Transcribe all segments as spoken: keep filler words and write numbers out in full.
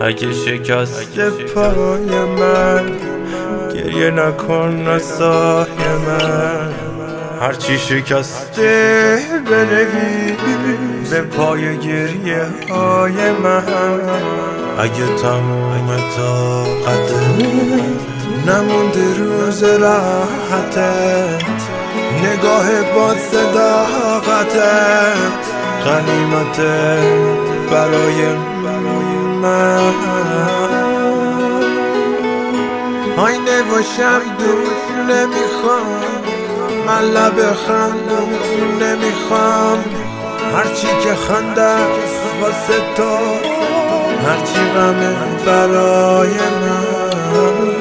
اگه شکست پای من گریه نکن نسای من، هرچی شکسته بنویس به پای گریه های من. اگه تموم طاقتت نمونده روز راحتت، نگاه با صداقتت غنیمته برای من. آینه باشم دور نمیخوام، من لب خندم نمیخوام، هرچی که خنده واسه تو، هرچی غمه برای من.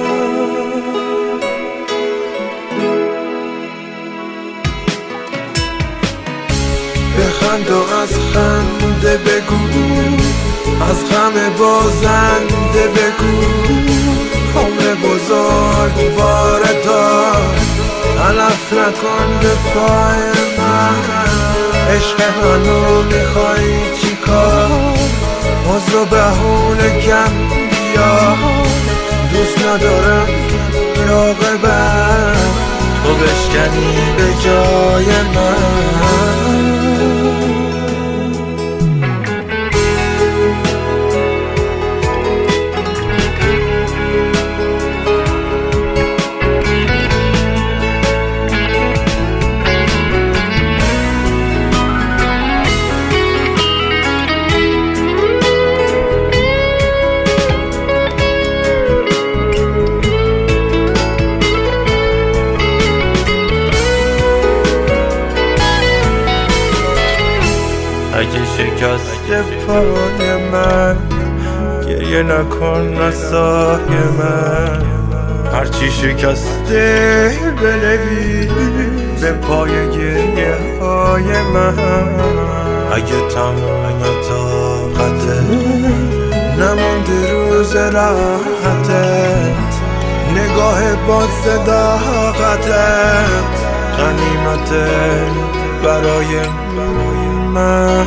بخند و از خنده بگو، از غم بازنده بگو، عمر بزرگ واردار علف نکن به پای من. عشق منو میخوای چی کار؟ عذر و بهونه کم بیا، دوست ندارم یا غیبت تو بشکنی به جای من. اگه شکست پای من گریه نکن نسای من، هرچی شکسته بنویس به پای گریه های من. اگه تمام طاقتت نمونده روز راحتت، نگاه با صداقتت غنیمته برای من.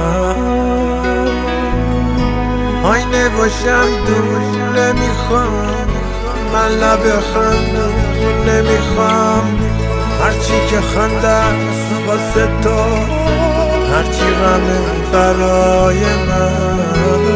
آینه باشم دور نمیخوام، من لب خندم نمیخوام، هرچی که خنده واسه تو، هرچی غمه برای من.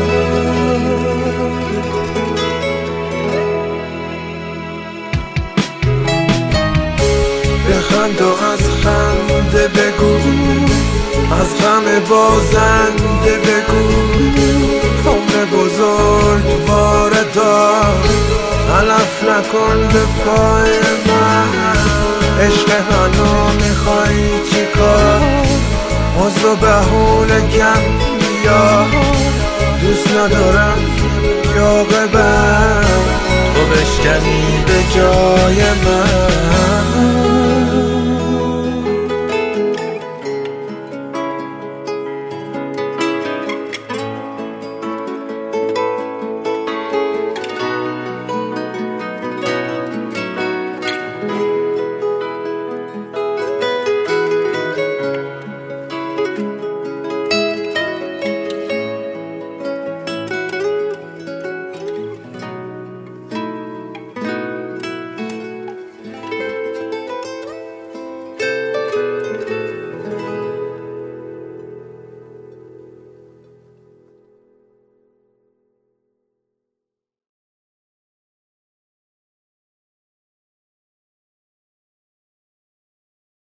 بخند و از خنده بگو، از غم بازنده بگو، عمر بزرگ واردار علف نکن به پای من. عشق منو میخوای چی کار؟ عذر و بهونه کم بیا، دوست ندارم یا غیبت تو بشکنی به جای من.